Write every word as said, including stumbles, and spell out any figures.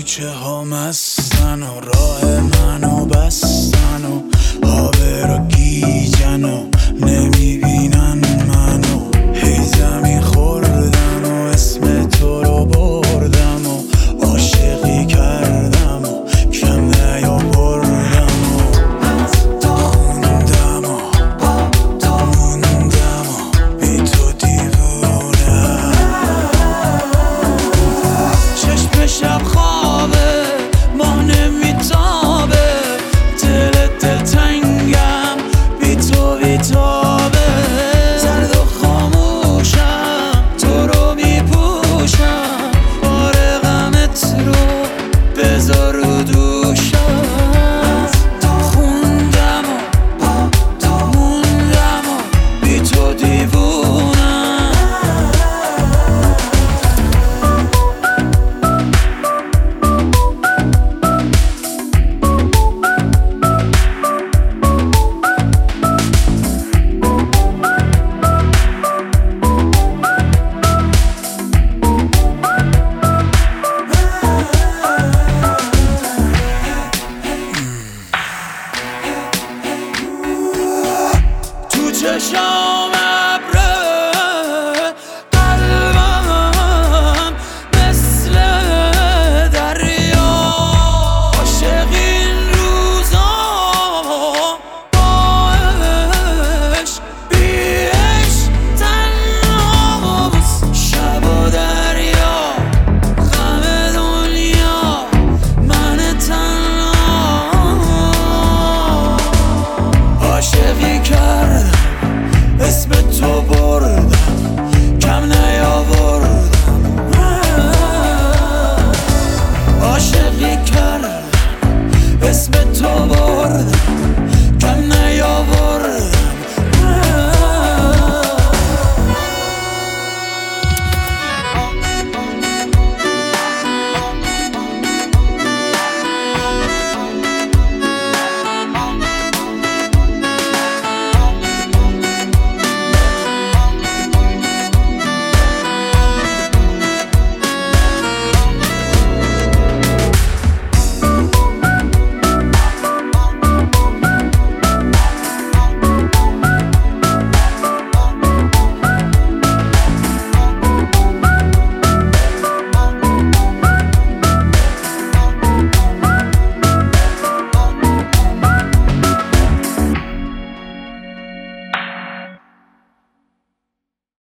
کوچه ها مستن و راه منو بستن و آبرا گیجن و نمیبینن منو. هی زمین خوردم و اسم تو رو بردم و عاشقی کردم و کم نیاوردم و موندم و موندم و بی تو دیوونه. چشم شب خوابه ما نمی